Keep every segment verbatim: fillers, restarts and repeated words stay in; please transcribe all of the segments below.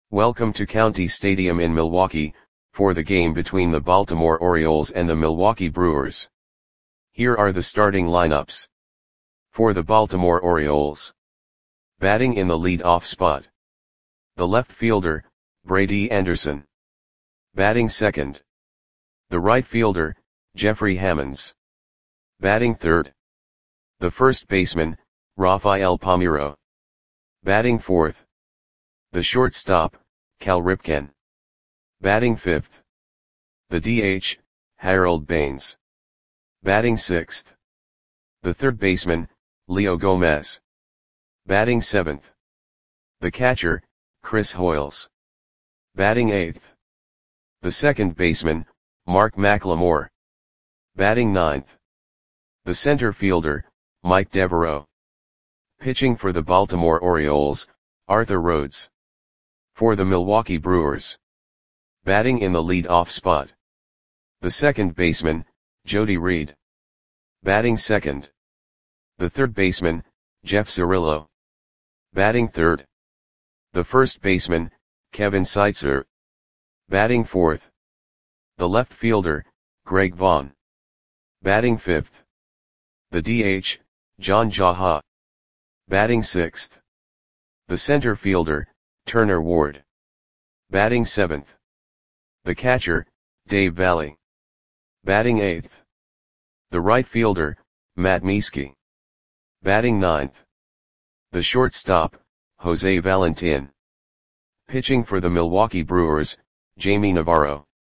Welcome to County Stadium in Milwaukee, for the game between the Baltimore Orioles and the Milwaukee Brewers. Here are the starting lineups. For the Baltimore Orioles. Batting in the lead-off spot. The left fielder, Brady Anderson. Batting second. The right fielder, Jeffrey Hammonds. Batting third. The first baseman, Rafael Palmeiro. Batting fourth. The shortstop, Cal Ripken. Batting fifth. The D H, Harold Baines. Batting sixth. The third baseman, Leo Gomez. Batting seventh. The catcher, Chris Hoiles. Batting eighth. The second baseman, Mark McLemore. Batting ninth. The center fielder, Mike Devereaux. Pitching for the Baltimore Orioles, Arthur Rhodes. For the Milwaukee Brewers. Batting in the lead-off spot. The second baseman, Jody Reed. Batting second. The third baseman, Jeff Cirillo. Batting third. The first baseman, Kevin Seitzer. Batting fourth. The left fielder, Greg Vaughn. Batting fifth. The D H, John Jaha. Batting sixth. The center fielder, Turner Ward. Batting seventh. The catcher, Dave Valle. Batting eighth. The right fielder, Matt Mieske. Batting ninth. The shortstop, Jose Valentin. Pitching for the Milwaukee Brewers, Jamie Navarro.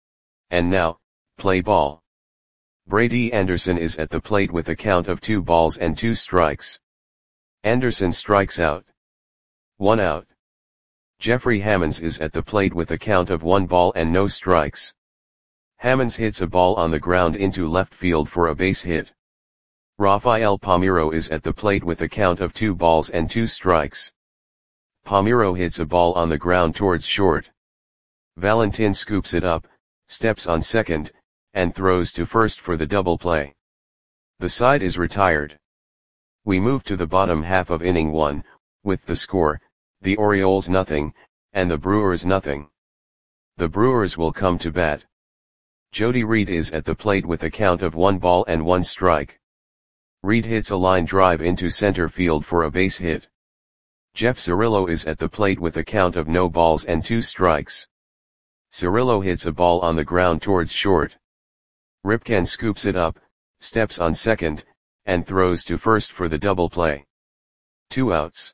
And now, play ball. Brady Anderson is at the plate with a count of two balls and two strikes. Anderson strikes out. One out. Jeffrey Hammonds is at the plate with a count of one ball and no strikes. Hammonds hits a ball on the ground into left field for a base hit. Rafael Palmeiro is at the plate with a count of two balls and two strikes. Palmeiro hits a ball on the ground towards short. Valentin scoops it up, steps on second, and throws to first for the double play. The side is retired. We move to the bottom half of inning one, with the score, the Orioles nothing, and the Brewers nothing. The Brewers will come to bat. Jody Reed is at the plate with a count of one ball and one strike. Reed hits a line drive into center field for a base hit. Jeff Cirillo is at the plate with a count of no balls and two strikes. Cirillo hits a ball on the ground towards short. Ripken scoops it up, steps on second, and throws to first for the double play. Two outs.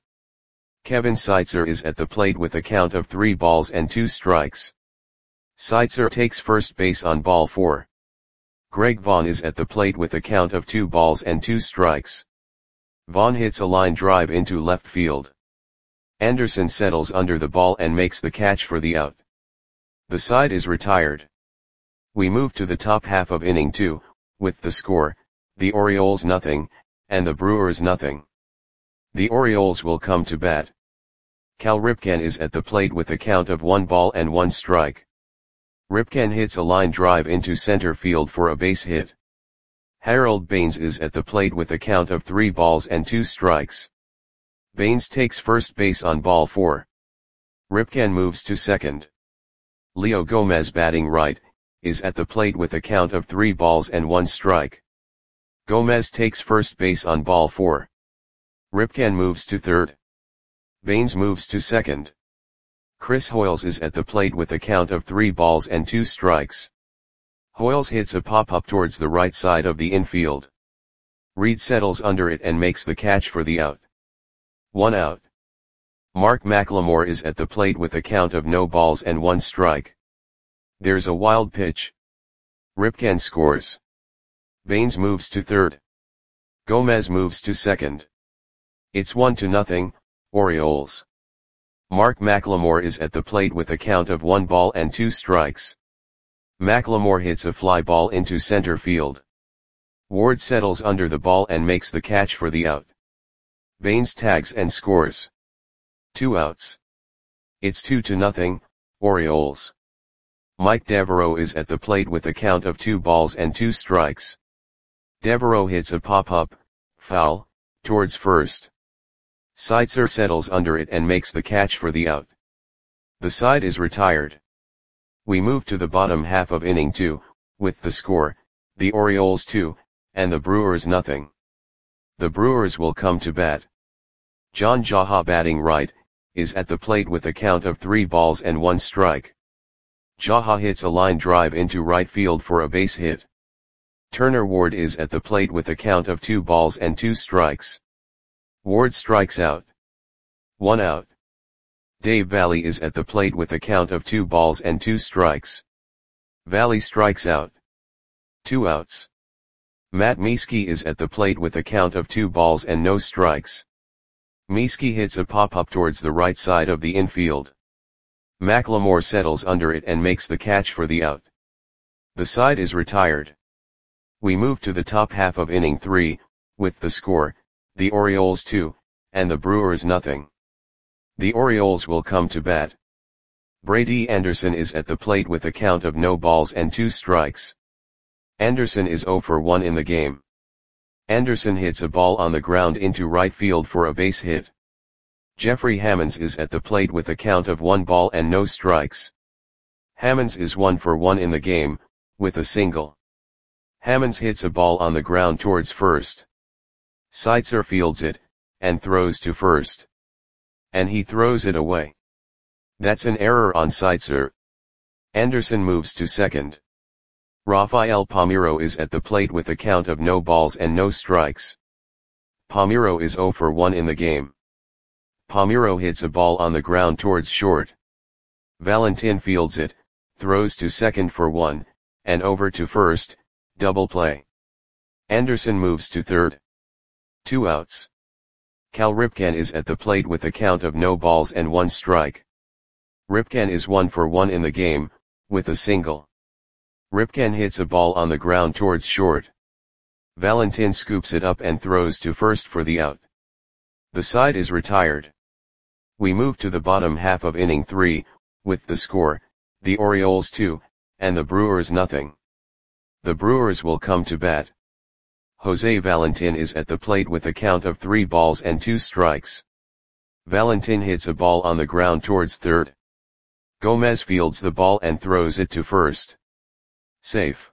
Kevin Seitzer is at the plate with a count of three balls and two strikes. Seitzer takes first base on ball four. Greg Vaughn is at the plate with a count of two balls and two strikes. Vaughn hits a line drive into left field. Anderson settles under the ball and makes the catch for the out. The side is retired. We move to the top half of inning two, with the score, the Orioles nothing, and the Brewers nothing. The Orioles will come to bat. Cal Ripken is at the plate with a count of one ball and one strike. Ripken hits a line drive into center field for a base hit. Harold Baines is at the plate with a count of three balls and two strikes. Baines takes first base on ball four. Ripken moves to second. Leo Gomez, batting right, is at the plate with a count of three balls and one strike. Gomez takes first base on ball four. Ripken moves to third. Baines moves to second. Chris Hoiles is at the plate with a count of three balls and two strikes. Hoiles hits a pop-up towards the right side of the infield. Reed settles under it and makes the catch for the out. One out. Mark McLemore is at the plate with a count of no balls and one strike. There's a wild pitch. Ripken scores. Baines moves to third. Gomez moves to second. It's one to nothing, Orioles. Mark McLemore is at the plate with a count of one ball and two strikes. McLemore hits a fly ball into center field. Ward settles under the ball and makes the catch for the out. Baines tags and scores. Two outs. It's two to nothing, Orioles. Mike Devereaux is at the plate with a count of two balls and two strikes. Devereaux hits a pop-up, foul, towards first. Seitzer settles under it and makes the catch for the out. The side is retired. We move to the bottom half of inning two, with the score, the Orioles two, and the Brewers nothing. The Brewers will come to bat. John Jaha, batting right, is at the plate with a count of three balls and one strike. Jaha hits a line drive into right field for a base hit. Turner Ward is at the plate with a count of two balls and two strikes. Ward strikes out. One out. Dave Valle is at the plate with a count of two balls and two strikes. Valle strikes out. Two outs. Matt Mieske is at the plate with a count of two balls and no strikes. Mieske hits a pop-up towards the right side of the infield. McLemore settles under it and makes the catch for the out. The side is retired. We move to the top half of inning three, with the score, the Orioles two, and the Brewers nothing. The Orioles will come to bat. Brady Anderson is at the plate with a count of no balls and two strikes. Anderson is oh for one in the game. Anderson hits a ball on the ground into right field for a base hit. Jeffrey Hammonds is at the plate with a count of one ball and no strikes. Hammonds is one for one in the game, with a single. Hammonds hits a ball on the ground towards first. Seitzer fields it, and throws to first. And he throws it away. That's an error on Seitzer. Anderson moves to second. Rafael Palmeiro is at the plate with a count of no balls and no strikes. Palmeiro is oh for one in the game. Palmeiro hits a ball on the ground towards short. Valentin fields it, throws to second for one, and over to first, double play. Anderson moves to third. Two outs. Cal Ripken is at the plate with a count of no balls and one strike. Ripken is one for one in the game, with a single. Ripken hits a ball on the ground towards short. Valentin scoops it up and throws to first for the out. The side is retired. We move to the bottom half of inning three, with the score, the Orioles two, and the Brewers nothing. The Brewers will come to bat. Jose Valentin is at the plate with a count of three balls and two strikes. Valentin hits a ball on the ground towards third. Gomez fields the ball and throws it to first. Safe.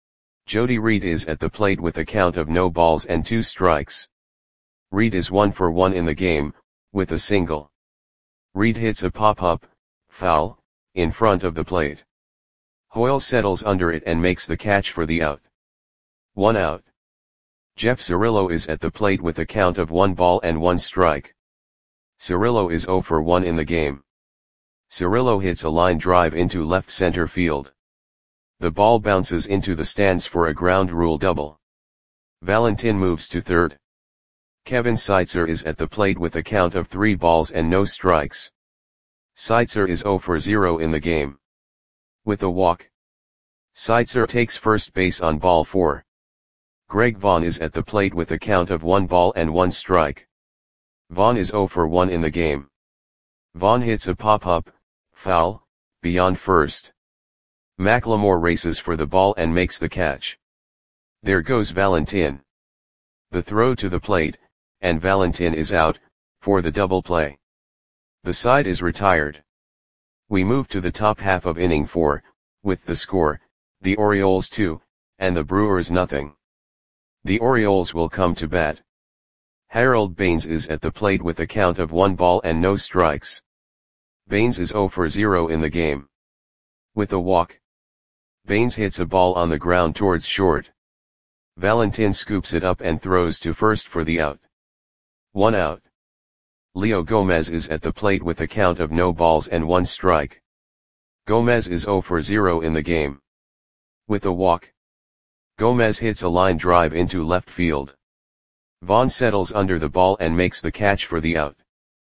Jody Reed is at the plate with a count of no balls and two strikes. Reed is one for one in the game, with a single. Reed hits a pop-up, foul, in front of the plate. Hoyle settles under it and makes the catch for the out. One out. Jeff Cirillo is at the plate with a count of one ball and one strike. Cirillo is oh for one in the game. Cirillo hits a line drive into left center field. The ball bounces into the stands for a ground rule double. Valentin moves to third. Kevin Seitzer is at the plate with a count of three balls and no strikes. Seitzer is oh for zero in the game. With a walk. Seitzer takes first base on ball four. Greg Vaughn is at the plate with a count of one ball and one strike. Vaughn is oh for one in the game. Vaughn hits a pop-up, foul, beyond first. McLemore races for the ball and makes the catch. There goes Valentin. The throw to the plate, and Valentin is out, for the double play. The side is retired. We move to the top half of inning four, with the score, the Orioles two, and the Brewers nothing. The Orioles will come to bat. Harold Baines is at the plate with a count of one ball and no strikes. Baines is oh for zero in the game. With a walk. Baines hits a ball on the ground towards short. Valentin scoops it up and throws to first for the out. One out. Leo Gomez is at the plate with a count of no balls and one strike. Gomez is oh for zero in the game. With a walk. Gomez hits a line drive into left field. Vaughn settles under the ball and makes the catch for the out.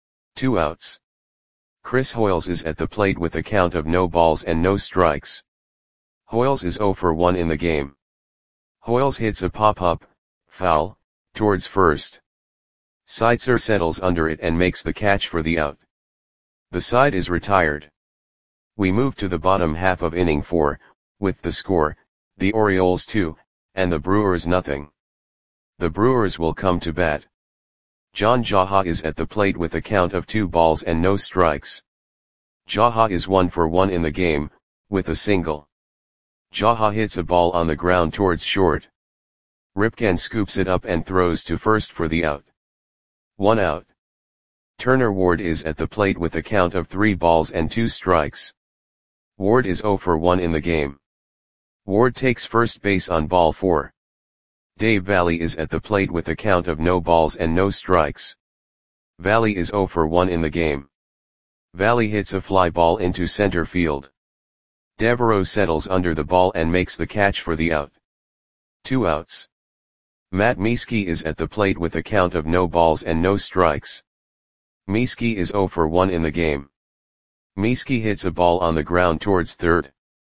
Two outs. Chris Hoiles is at the plate with a count of no balls and no strikes. Hoiles is oh for one in the game. Hoiles hits a pop-up, foul, towards first. Seitzer settles under it and makes the catch for the out. The side is retired. We move to the bottom half of inning four, with the score, the Orioles two, and the Brewers nothing. The Brewers will come to bat. John Jaha is at the plate with a count of two balls and no strikes. Jaha is one for one in the game, with a single. Jaha hits a ball on the ground towards short. Ripken scoops it up and throws to first for the out. One out. Turner Ward is at the plate with a count of three balls and two strikes. Ward is zero for one in the game. Ward takes first base on ball four. Dave Valley is at the plate with a count of no balls and no strikes. Valley is zero for one in the game. Valley hits a fly ball into center field. Devereaux settles under the ball and makes the catch for the out. Two outs. Matt Mieske is at the plate with a count of no balls and no strikes. Mieske is zero for one in the game. Mieske hits a ball on the ground towards third.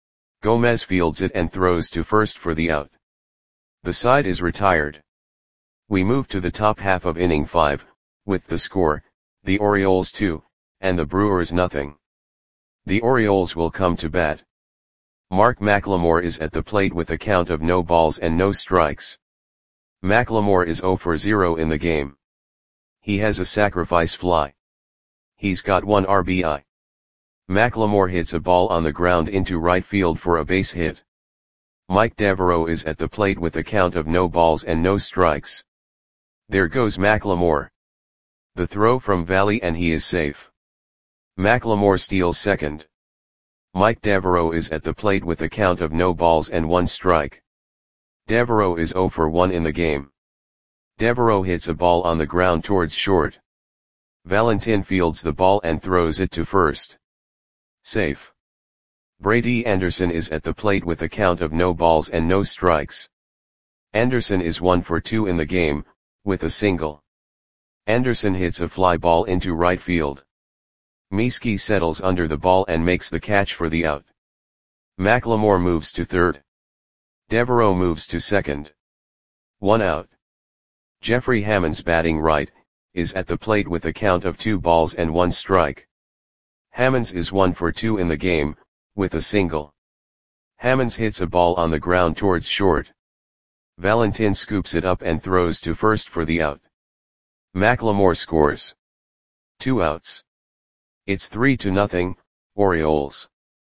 Gomez fields it and throws to first for the out. The side is retired. We move to the top half of inning five, with the score, the Orioles two, and the Brewers nothing. The Orioles will come to bat. Mark McLemore is at the plate with a count of no balls and no strikes. McLemore is zero for zero in the game. He has a sacrifice fly. He's got one R B I. McLemore hits a ball on the ground into right field for a base hit. Mike Devereaux is at the plate with a count of no balls and no strikes. There goes McLemore. The throw from Valley and he is safe. McLemore steals second. Mike Devereaux is at the plate with a count of no balls and one strike. Devereaux is zero for one in the game. Devereaux hits a ball on the ground towards short. Valentin fields the ball and throws it to first. Safe. Brady Anderson is at the plate with a count of no balls and no strikes. Anderson is one for two in the game, with a single. Anderson hits a fly ball into right field. Mieske settles under the ball and makes the catch for the out. McLemore moves to third. Devereaux moves to second. One out. Jeffrey Hammonds, batting right, is at the plate with a count of two balls and one strike. Hammonds is one for two in the game, with a single. Hammonds hits a ball on the ground towards short. Valentin scoops it up and throws to first for the out. McLemore scores. Two outs. It's three to nothing, Orioles.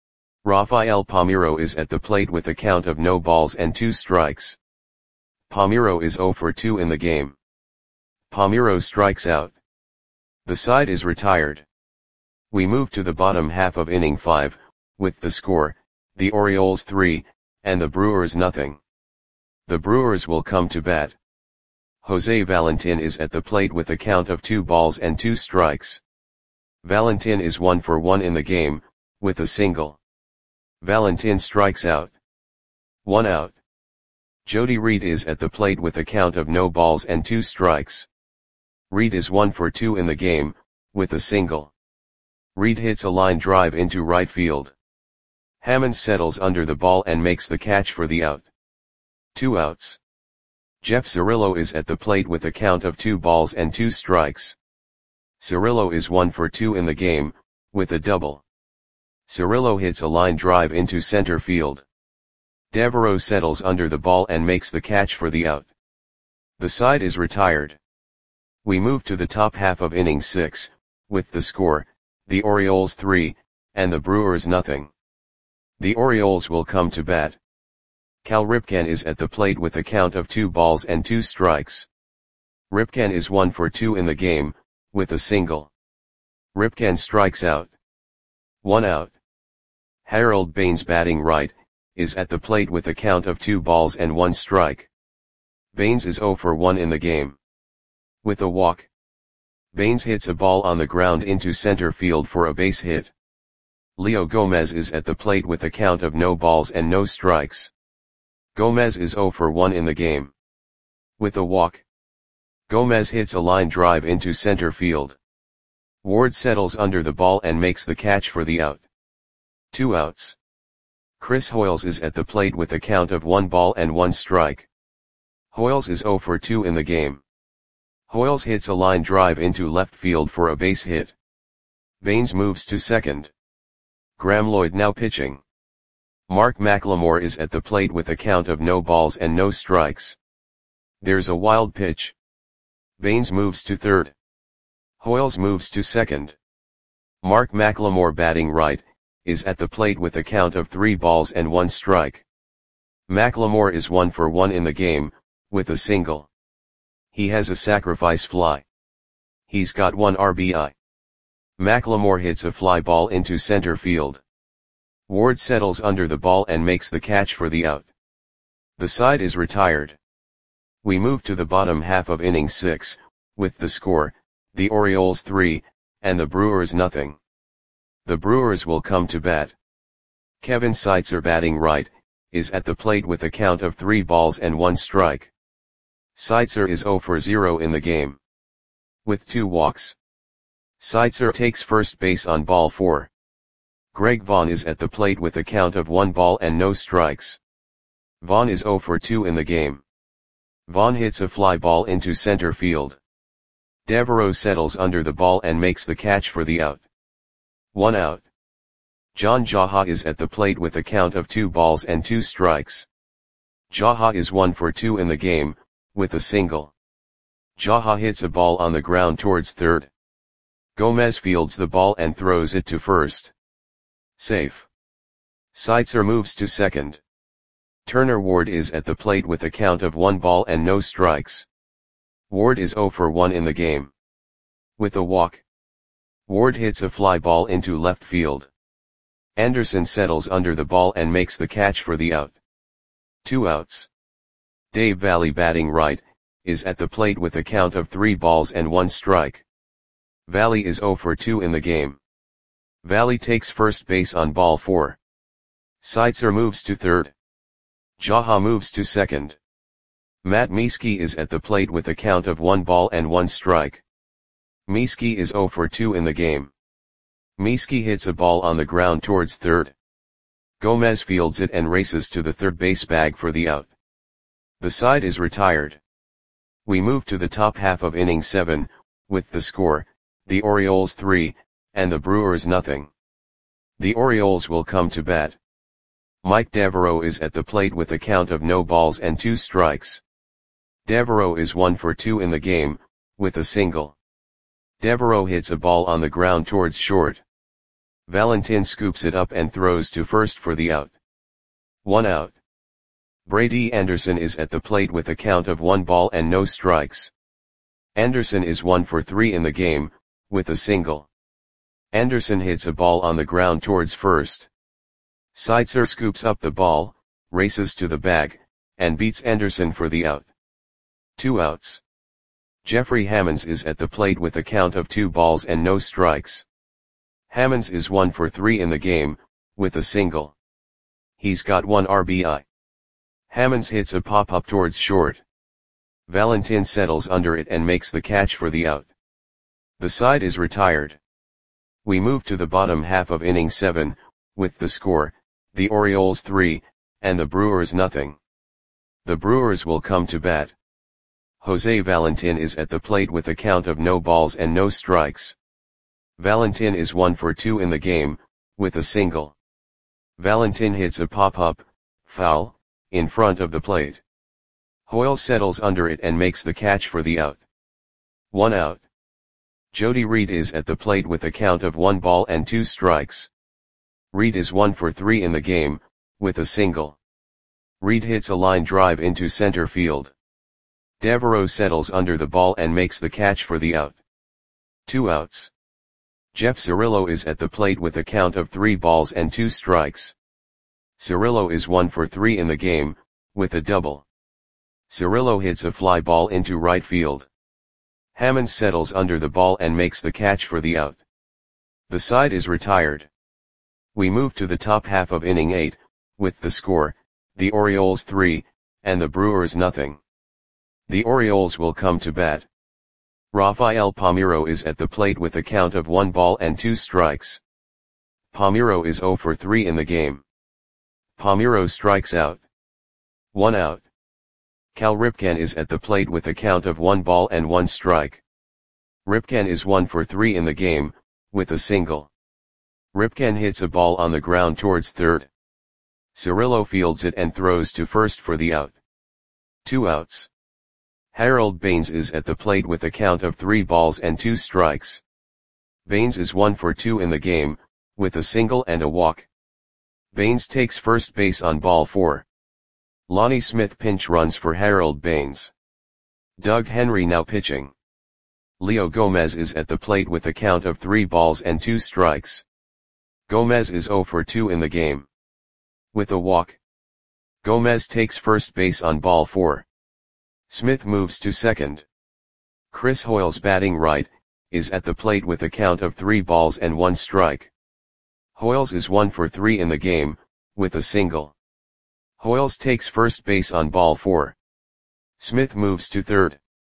Rafael Palmeiro is at the plate with a count of no balls and two strikes. Palmeiro is zero for two in the game. Palmeiro strikes out. The side is retired. We move to the bottom half of inning five, with the score, the Orioles three, and the Brewers nothing. The Brewers will come to bat. Jose Valentin is at the plate with a count of two balls and two strikes. Valentin is one for one in the game, with a single. Valentin strikes out. One out. Jody Reed is at the plate with a count of no balls and two strikes. Reed is one for two in the game, with a single. Reed hits a line drive into right field. Hammond settles under the ball and makes the catch for the out. Two outs. Jeff Cirillo is at the plate with a count of two balls and two strikes. Cirillo is one for two in the game, with a double. Cirillo hits a line drive into center field. Devereaux settles under the ball and makes the catch for the out. The side is retired. We move to the top half of inning six, with the score, the Orioles three, and the Brewers nothing. The Orioles will come to bat. Cal Ripken is at the plate with a count of two balls and two strikes. Ripken is one for two in the game, with a single. Ripken strikes out. One out. Harold Baines, batting right, is at the plate with a count of two balls and one strike. Baines is zero for one in the game. With a walk. Baines hits a ball on the ground into center field for a base hit. Leo Gomez is at the plate with a count of no balls and no strikes. Gomez is zero for one in the game. With a walk. Gomez hits a line drive into center field. Ward settles under the ball and makes the catch for the out. Two outs. Chris Hoiles is at the plate with a count of one ball and one strike. Hoiles is zero for two in the game. Hoiles hits a line drive into left field for a base hit. Baines moves to second. Graham Lloyd now pitching. Mark McLemore is at the plate with a count of no balls and no strikes. There's a wild pitch. Baines moves to third. Hoiles moves to second. Mark McLemore batting right, is at the plate with a count of three balls and one strike. McLemore is one for one in the game, with a single. He has a sacrifice fly. He's got one R B I. McLemore hits a fly ball into center field. Ward settles under the ball and makes the catch for the out. The side is retired. We move to the bottom half of inning six, with the score, the Orioles three, and the Brewers nothing. The Brewers will come to bat. Kevin Seitzer batting right, is at the plate with a count of three balls and one strike. Seitzer is zero for zero in the game, with two walks. Seitzer takes first base on ball four. Greg Vaughn is at the plate with a count of one ball and no strikes. Vaughn is zero for two in the game. Vaughn hits a fly ball into center field. Devereaux settles under the ball and makes the catch for the out. One out. John Jaha is at the plate with a count of two balls and two strikes. Jaha is one for two in the game, with a single. Jaha hits a ball on the ground towards third. Gomez fields the ball and throws it to first. Safe. Seitzer moves to second. Turner Ward is at the plate with a count of one ball and no strikes. Ward is zero for one in the game, with a walk. Ward hits a fly ball into left field. Anderson settles under the ball and makes the catch for the out. Two outs. Dave Valle batting right, is at the plate with a count of three balls and one strike. Valle is zero for two in the game. Valle takes first base on ball four. Seitzer moves to third. Jaha moves to second. Matt Mieske is at the plate with a count of one ball and one strike. Mieske is zero for two in the game. Mieske hits a ball on the ground towards third. Gomez fields it and races to the third base bag for the out. The side is retired. We move to the top half of inning seven, with the score, the Orioles three, and the Brewers nothing. The Orioles will come to bat. Mike Devereaux is at the plate with a count of no balls and two strikes. Devereaux is one for two in the game, with a single. Devereaux hits a ball on the ground towards short. Valentin scoops it up and throws to first for the out. One out. Brady Anderson is at the plate with a count of one ball and no strikes. Anderson is one for three in the game, with a single. Anderson hits a ball on the ground towards first. Seitzer scoops up the ball, races to the bag, and beats Anderson for the out. Two outs. Jeffrey Hammonds is at the plate with a count of two balls and no strikes. Hammonds is one for three in the game, with a single. He's got one R B I. Hammonds hits a pop-up towards short. Valentin settles under it and makes the catch for the out. The side is retired. We move to the bottom half of inning seven, with the score, the Orioles three, and the Brewers nothing. The Brewers will come to bat. Jose Valentin is at the plate with a count of no balls and no strikes. Valentin is one for two in the game, with a single. Valentin hits a pop-up, foul, in front of the plate. Hoyle settles under it and makes the catch for the out. One out. Jody Reed is at the plate with a count of one ball and two strikes. Reed is one for three in the game, with a single. Reed hits a line drive into center field. Devereaux settles under the ball and makes the catch for the out. Two outs. Jeff Cirillo is at the plate with a count of three balls and two strikes. Cirillo is one for three in the game, with a double. Cirillo hits a fly ball into right field. Hammond settles under the ball and makes the catch for the out. The side is retired. We move to the top half of inning eight, with the score, the Orioles three, and the Brewers nothing. The Orioles will come to bat. Rafael Palmeiro is at the plate with a count of one ball and two strikes. Palmeiro is zero for three in the game. Palmeiro strikes out. One out. Cal Ripken is at the plate with a count of one ball and one strike. Ripken is one for three in the game, with a single. Ripken hits a ball on the ground towards third. Cirillo fields it and throws to first for the out. Two outs. Harold Baines is at the plate with a count of three balls and two strikes. Baines is one for two in the game, with a single and a walk. Baines takes first base on ball four. Lonnie Smith pinch runs for Harold Baines. Doug Henry now pitching. Leo Gomez is at the plate with a count of three balls and two strikes. Gomez is zero for two in the game. With a walk. Gomez takes first base on ball four. Smith moves to second. Chris Hoiles batting right, is at the plate with a count of three balls and one strike. Hoiles is one for three in the game, with a single. Hoiles takes first base on ball four. Smith moves to third.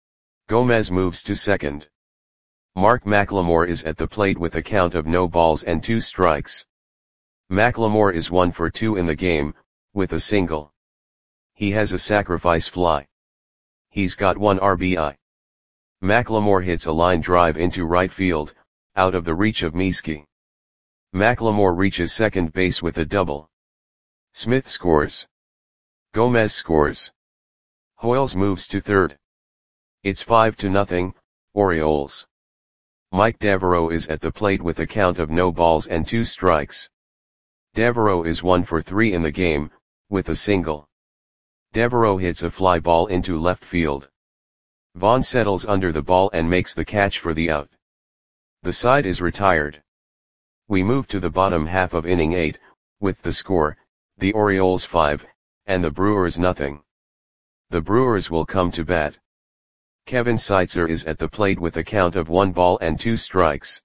Gomez moves to second. Mark McLemore is at the plate with a count of no balls and two strikes. McLemore is one for two in the game, with a single. He has a sacrifice fly. He's got one R B I. McLemore hits a line drive into right field, out of the reach of Mieske. McLemore reaches second base with a double. Smith scores. Gomez scores. Hoiles moves to third. It's five to nothing, Orioles. Mike Devereaux is at the plate with a count of no balls and two strikes. Devereaux is one for three in the game, with a single. Devereaux hits a fly ball into left field. Vaughn settles under the ball and makes the catch for the out. The side is retired. We move to the bottom half of inning eight, with the score, the Orioles five, and the Brewers nothing. The Brewers will come to bat. Kevin Seitzer is at the plate with a count of one ball and two strikes.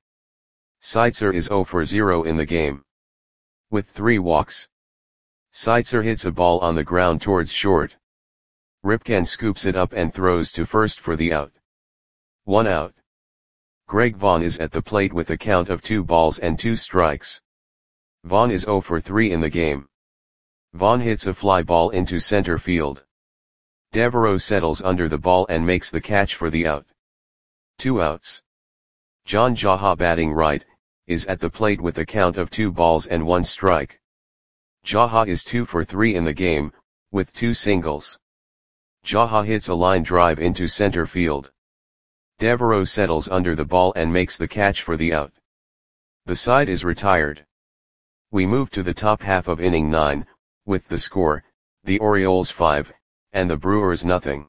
Seitzer is zero for zero in the game. With three walks. Seitzer hits a ball on the ground towards short. Ripken scoops it up and throws to first for the out. One out. Greg Vaughn is at the plate with a count of two balls and two strikes. Vaughn is zero for three in the game. Vaughn hits a fly ball into center field. Devereaux settles under the ball and makes the catch for the out. Two outs. John Jaha batting right, is at the plate with a count of two balls and one strike. Jaha is two for three in the game, with two singles. Jaha hits a line drive into center field. Devereaux settles under the ball and makes the catch for the out. The side is retired. We move to the top half of inning nine, with the score, the Orioles five, and the Brewers nothing.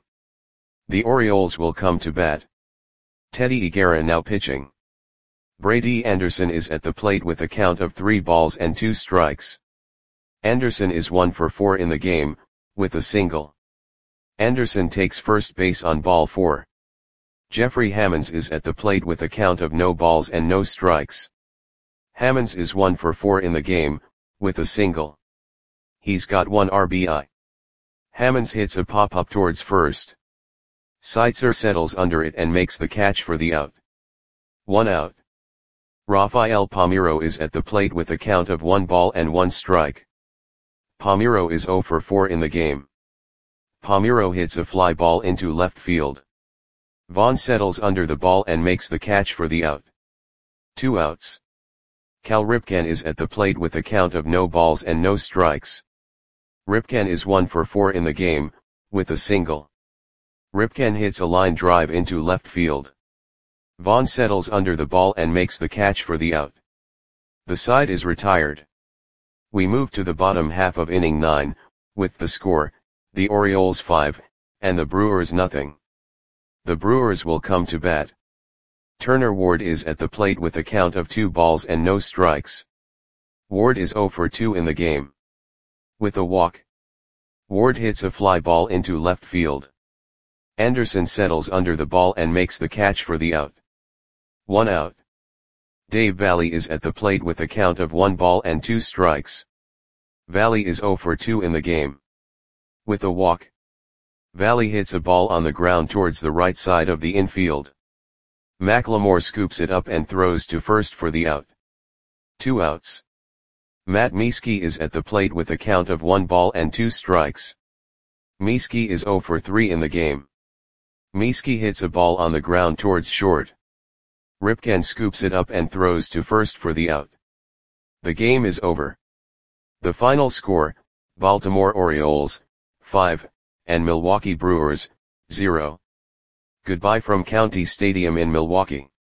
The Orioles will come to bat. Teddy Higuera now pitching. Brady Anderson is at the plate with a count of three balls and two strikes. Anderson is one for four in the game, with a single. Anderson takes first base on ball four. Jeffrey Hammonds is at the plate with a count of no balls and no strikes. Hammonds is one for four in the game, with a single. He's got one R B I. Hammonds hits a pop-up towards first. Seitzer settles under it and makes the catch for the out. One out. Rafael Palmeiro is at the plate with a count of one ball and one strike. Palmeiro is zero for four in the game. Palmeiro hits a fly ball into left field. Vaughn settles under the ball and makes the catch for the out. Two outs. Cal Ripken is at the plate with a count of no balls and no strikes. Ripken is one for four in the game, with a single. Ripken hits a line drive into left field. Vaughn settles under the ball and makes the catch for the out. The side is retired. We move to the bottom half of inning nine, with the score, the Orioles five, and the Brewers nothing. The Brewers will come to bat. Turner Ward is at the plate with a count of two balls and no strikes. Ward is zero for two in the game. With a walk. Ward hits a fly ball into left field. Anderson settles under the ball and makes the catch for the out. One out. Dave Valle is at the plate with a count of one ball and two strikes. Valle is zero for two in the game. With a walk. Valle hits a ball on the ground towards the right side of the infield. McLemore scoops it up and throws to first for the out. Two outs. Matt Mieske is at the plate with a count of one ball and two strikes. Mieske is zero for three in the game. Mieske hits a ball on the ground towards short. Ripken scoops it up and throws to first for the out. The game is over. The final score, Baltimore Orioles, five, and Milwaukee Brewers, zero. Goodbye from County Stadium in Milwaukee.